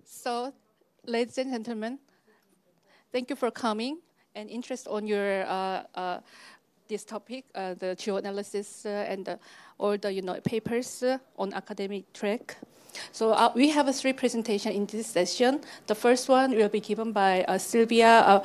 So, ladies and gentlemen, thank you for coming and interest on your this topic, the geoanalysis and all the papers on academic track. So we have three presentations in this session. The first one will be given by Sylvia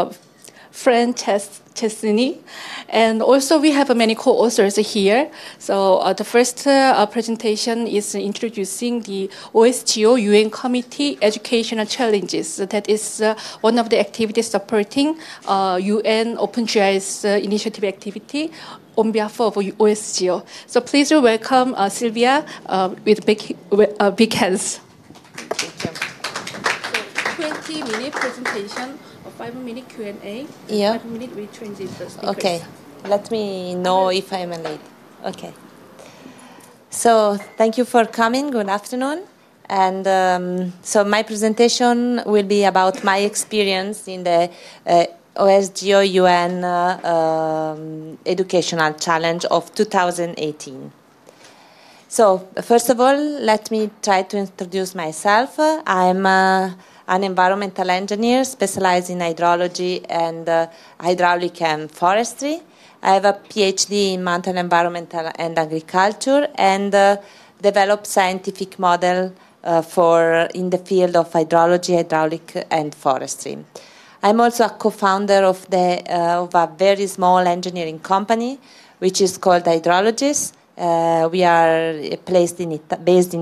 Francescini, and also we have many co-authors here. So the first presentation is introducing the OSGeo UN Committee Educational Challenges. That is one of the activities supporting UN OpenGIS initiative activity on behalf of OSGeo. So please welcome Sylvia with big hands. So 20-minute presentation. 5-minute Q&A. Yeah. 5 minutes we transit the speakers. Okay. Let me know if I'm late. Okay. So thank you for coming. Good afternoon. And so my presentation will be about my experience in the OSGeo UN Educational Challenge of 2018. So first of all, let me try to introduce myself. I'm an environmental engineer specialized in hydrology and hydraulic and forestry. I have a PhD in mountain environmental and agriculture and developed scientific model in the field of hydrology, hydraulic and forestry. I'm also a co-founder of a very small engineering company, which is called Hydrologis. We are based in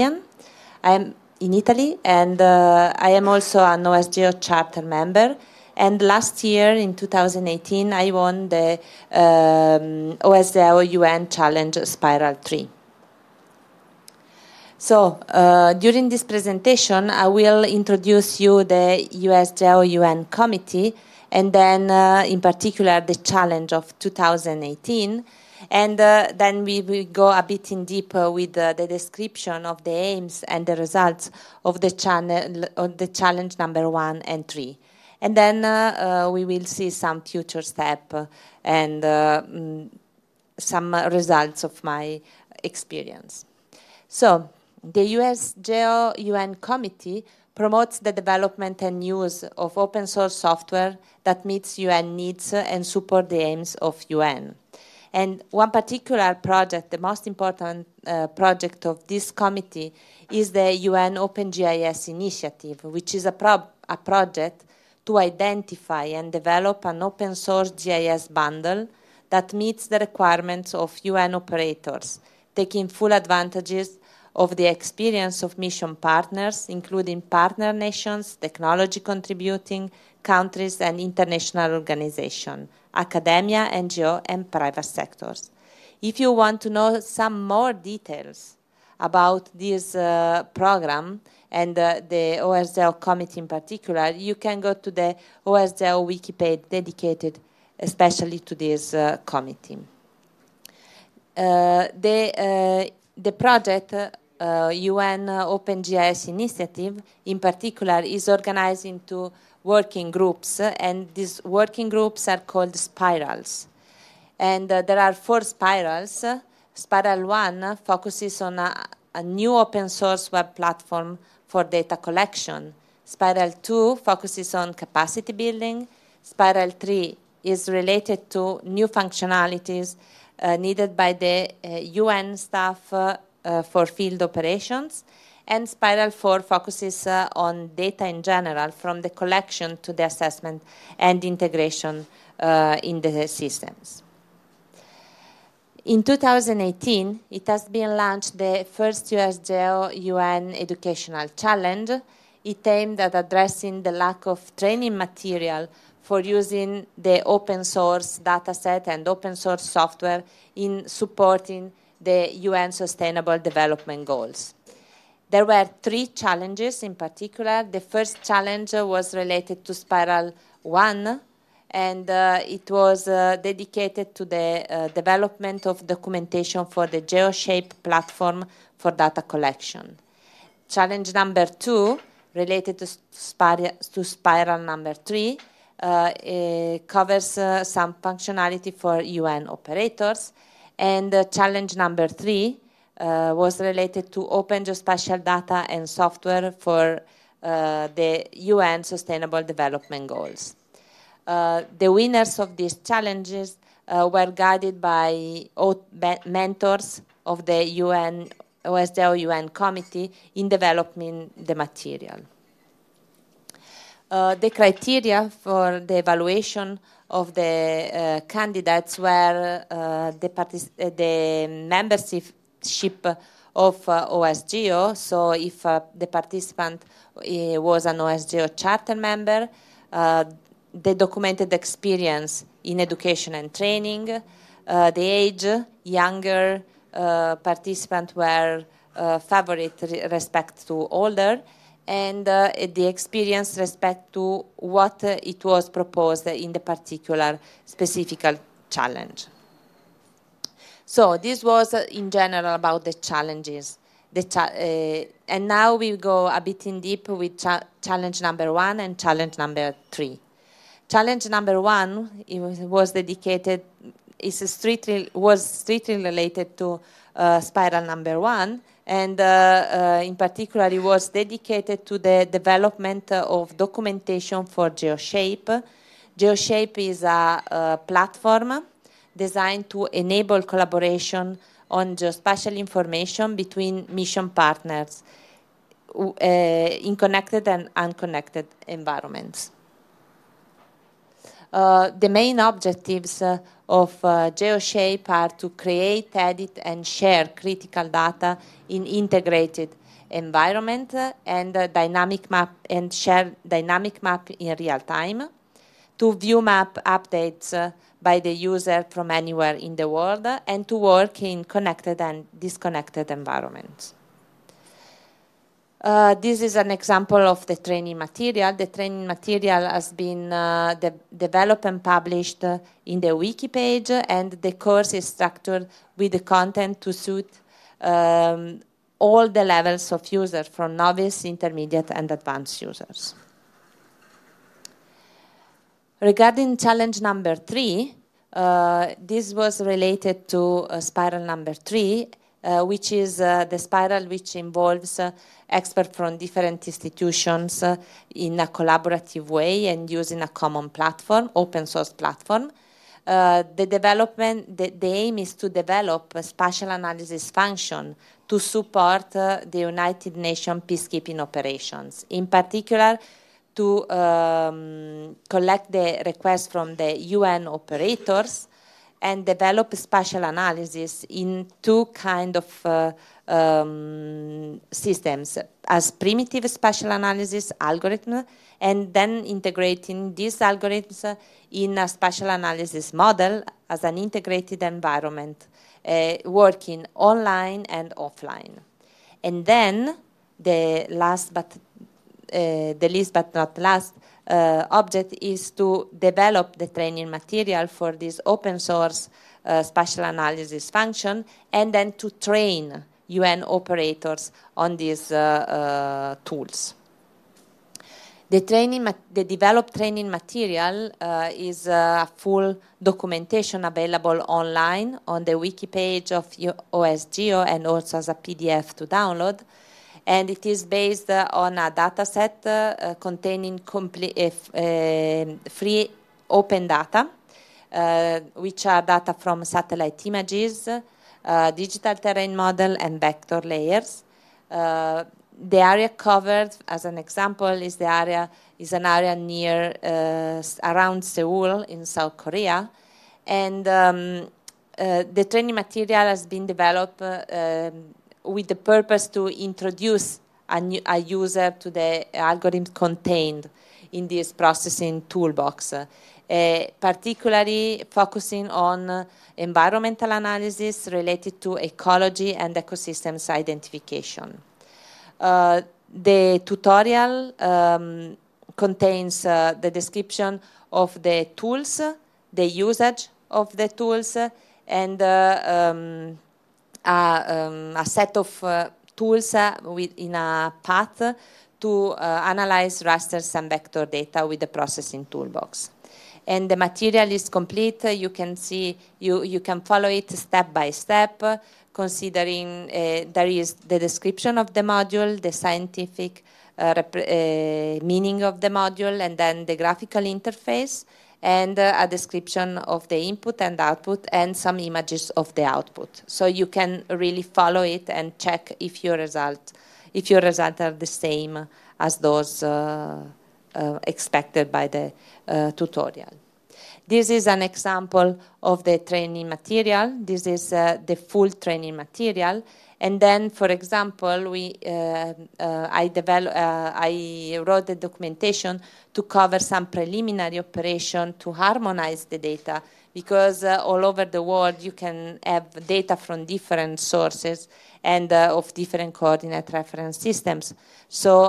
Italy, and I am also an OSGeo charter member. And last year, in 2018, I won the OSGeo UN Challenge Spiral 3. So during this presentation, I will introduce you the OSGeo UN Committee, and then in particular the challenge of 2018. And then we will go a bit in deeper with the description of the aims and the results of the challenge number 1 and 3. And then we will see some future steps and some results of my experience. So the OSGeo UN Committee promotes the development and use of open source software that meets UN needs and support the aims of UN. And one particular project, the most important project of this committee, is the UN OpenGIS initiative, which is a project to identify and develop an open source GIS bundle that meets the requirements of UN operators, taking full advantages of the experience of mission partners, including partner nations, technology contributing countries, and international organizations, academia, NGO, and private sectors. If you want to know some more details about this program and the OSGeo committee in particular, you can go to the OSGeo wiki page dedicated especially to this committee. The project UN OpenGIS initiative in particular is organized into working groups, and these working groups are called spirals. And there are 4 spirals. Spiral 1 focuses on a new open source web platform for data collection. Spiral 2 focuses on capacity building. Spiral 3 is related to new functionalities needed by the UN staff for field operations. And Spiral 4 focuses on data in general, from the collection to the assessment and integration in the systems. In 2018, it has been launched the first OSGeo UN Educational Challenge. It aimed at addressing the lack of training material for using the open source dataset and open source software in supporting the UN Sustainable Development Goals. There were 3 challenges in particular. The first challenge was related to Spiral 1, and it was dedicated to the development of documentation for the GeoShape platform for data collection. Challenge number 2, related to Spiral number 3, covers some functionality for UN operators. And challenge number 3 was related to open geospatial data and software for the UN Sustainable Development Goals. The winners of these challenges were guided by mentors of the UN, OSGEO UN Committee in developing the material. The criteria for the evaluation of the candidates were the membership of OSGEO. So if the participant was an OSGEO charter member, the documented experience in education and training, the age, younger participants were favorite respect to older, and the experience respect to what it was proposed in the particular specific challenge. So this was in general about the challenges. And now we go a bit in deep with challenge number 1 and challenge number 3. Challenge number 1 was strictly related to spiral number 1, and in particular it was dedicated to the development of documentation for GeoShape. GeoShape is a platform designed to enable collaboration on geospatial information between mission partners in connected and unconnected environments. The main objectives of GeoShape are to create, edit, and share critical data in integrated environment and dynamic map and share dynamic map in real time, to view map updates by the user from anywhere in the world, and to work in connected and disconnected environments. This is an example of the training material. The training material has been developed and published in the wiki page, and the course is structured with the content to suit all the levels of users, from novice, intermediate, and advanced users. Regarding challenge number 3, this was related to spiral number 3, which is the spiral which involves experts from different institutions in a collaborative way and using a common platform, open source platform. The aim is to develop a spatial analysis function to support the United Nations peacekeeping operations. In particular, to collect the requests from the UN operators and develop spatial analysis in two kinds of systems, as primitive spatial analysis algorithm, and then integrating these algorithms in a spatial analysis model as an integrated environment, working online and offline. And then the least but not last object is to develop the training material for this open source spatial analysis function, and then to train UN operators on these tools. The developed training material is a full documentation available online on the wiki page of OSGEO, and also as a PDF to download. And it is based on a dataset containing free open data, which are data from satellite images, digital terrain model, and vector layers. The area covered, as an example, is an area near around Seoul in South Korea, and the training material has been developed with the purpose to introduce a user to the algorithm contained in this processing toolbox, particularly focusing on environmental analysis related to ecology and ecosystems identification. The tutorial contains the description of the tools, the usage of the tools, and a set of tools in a path to analyze rasters and vector data with the processing toolbox. And the material is complete. You can see, you can follow it step by step, considering there is the description of the module, the scientific meaning of the module, and then the graphical interface, and a description of the input and output, and some images of the output. So you can really follow it and check if your results are the same as those expected by the tutorial. This is an example of the training material. This is the full training material. And then, for example, I wrote the documentation to cover some preliminary operation to harmonize the data, because all over the world you can have data from different sources and of different coordinate reference systems. So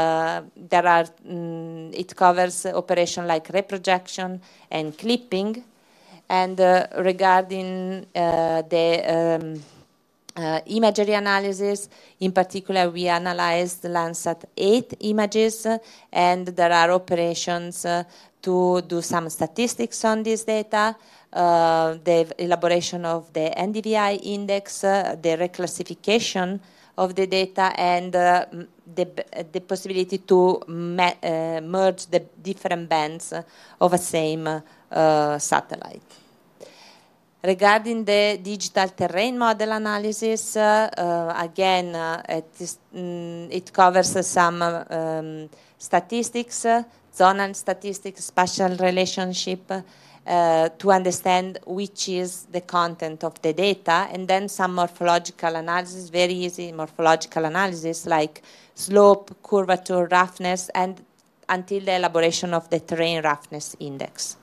it covers operation like reprojection and clipping. And regarding the imagery analysis, in particular, we analyzed the Landsat 8 images, and there are operations to do some statistics on this data, the elaboration of the NDVI index, the reclassification of the data, and the possibility to merge the different bands of a same satellite. Regarding the digital terrain model analysis, again, it covers some statistics, zonal statistics, spatial relationship, to understand which is the content of the data, and then some morphological analysis, very easy morphological analysis like slope, curvature, roughness, and until the elaboration of the terrain roughness index.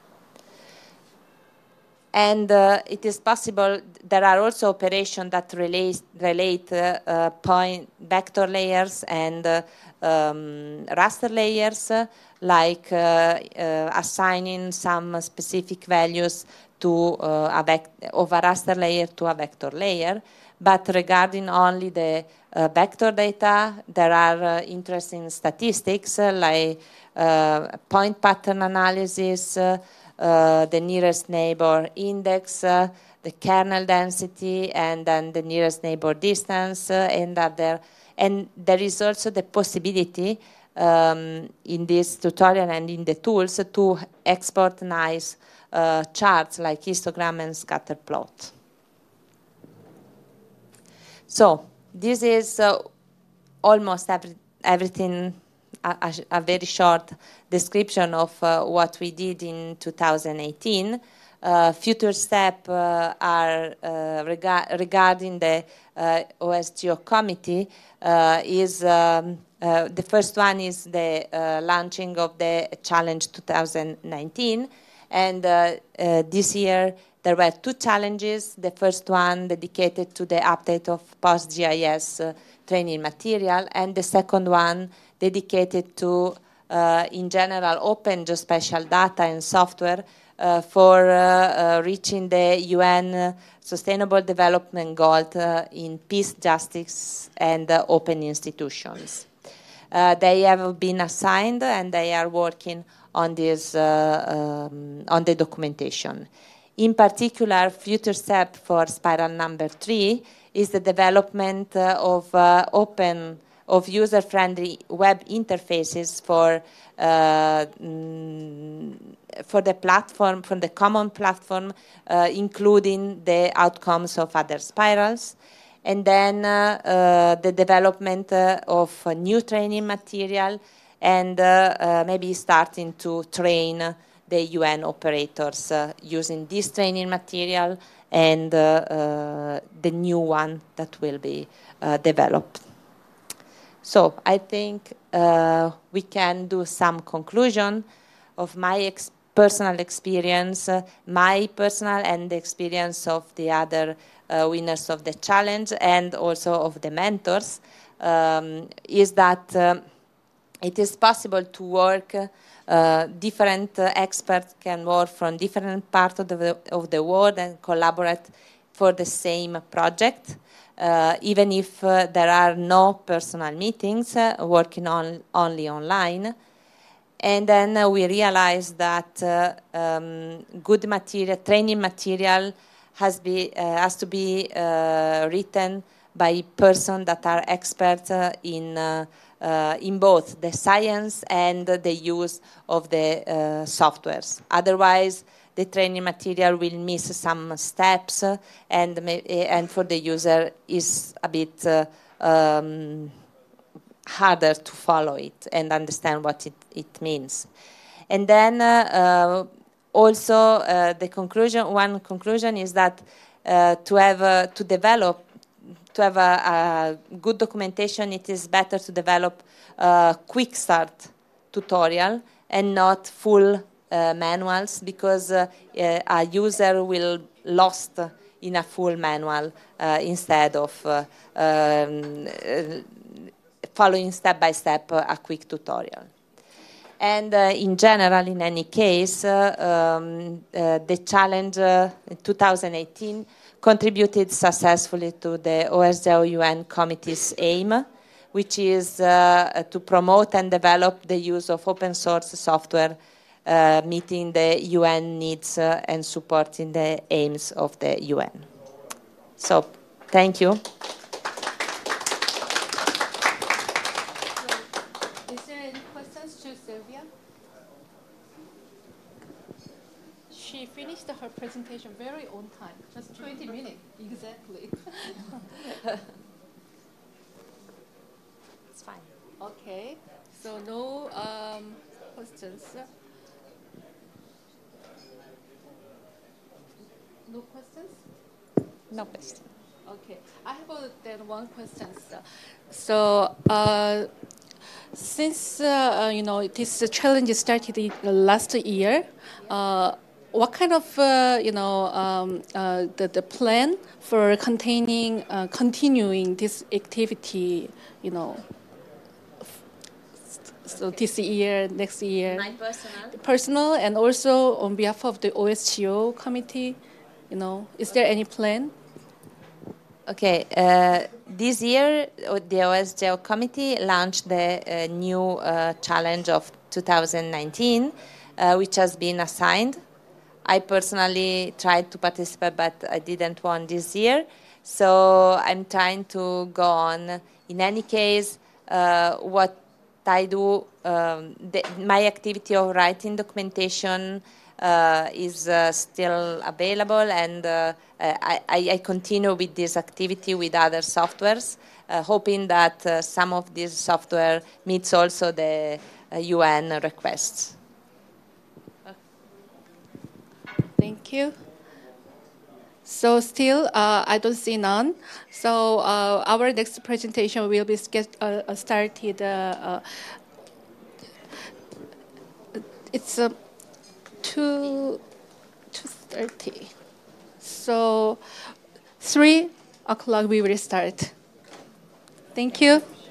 And it is possible, there are also operations that relate point vector layers and raster layers, like assigning some specific values to of a raster layer to a vector layer. But regarding only the vector data, there are interesting statistics like point pattern analysis, the nearest neighbor index, the kernel density, and then the nearest neighbor distance, and other. And there is also the possibility in this tutorial and in the tools to export nice charts like histogram and scatter plot. So this is almost everything. A very short description of what we did in 2018. Future steps are regarding the OSGeo committee. The first one is the launching of the Challenge 2019. And this year there were two challenges. The first one dedicated to the update of PostGIS training material, and the second one dedicated to, in general, open geospatial data and software for reaching the UN Sustainable Development Goal in peace, justice, and open institutions. They have been assigned, and they are working on this, on the documentation. In particular, future step for spiral number 3 is the development of of user-friendly web interfaces for the platform, from the common platform, including the outcomes of other spirals. And then the development of new training material, and maybe starting to train the UN operators using this training material and the new one that will be developed. So I think we can do some conclusion of my personal experience, my personal and the experience of the other winners of the challenge, and also of the mentors, is that it is possible to work, different experts can work from different parts of the world and collaborate for the same project, even if there are no personal meetings, working only online. And then we realized that good material, training material, has to be written by persons that are experts in in both the science and the use of the softwares. Otherwise, the training material will miss some steps, and for the user is a bit harder to follow it and understand what it means. And then also the conclusion. One conclusion is that to have a good documentation, it is better to develop a quick start tutorial and not full manuals, because a user will lost in a full manual instead of following step by step a quick tutorial. And in general, in any case, the challenge in 2018 contributed successfully to the OSGeo UN Committee's aim, which is to promote and develop the use of open source software, meeting the UN needs and supporting the aims of the UN. So, thank you. Is there any questions to Sylvia? She finished her presentation very on time, just 20 minutes, exactly. It's fine. Okay, so no questions. No questions? No question. Okay, I have then one question. So, since this challenge started last year, what kind of the plan for continuing this activity? So this year, next year. My Personal, and also on behalf of the OSGeo committee. Is there any plan? Okay, this year the OSGeo committee launched the new challenge of 2019, which has been assigned. I personally tried to participate, but I didn't win this year. So I'm trying to go on. In any case, what I do, my activity of writing documentation is still available, and I continue with this activity with other softwares, hoping that some of this software meets also the UN requests. Thank you. So still, I don't see none. So our next presentation will be started. It's 2:30. So 3 o'clock we will start. Thank you.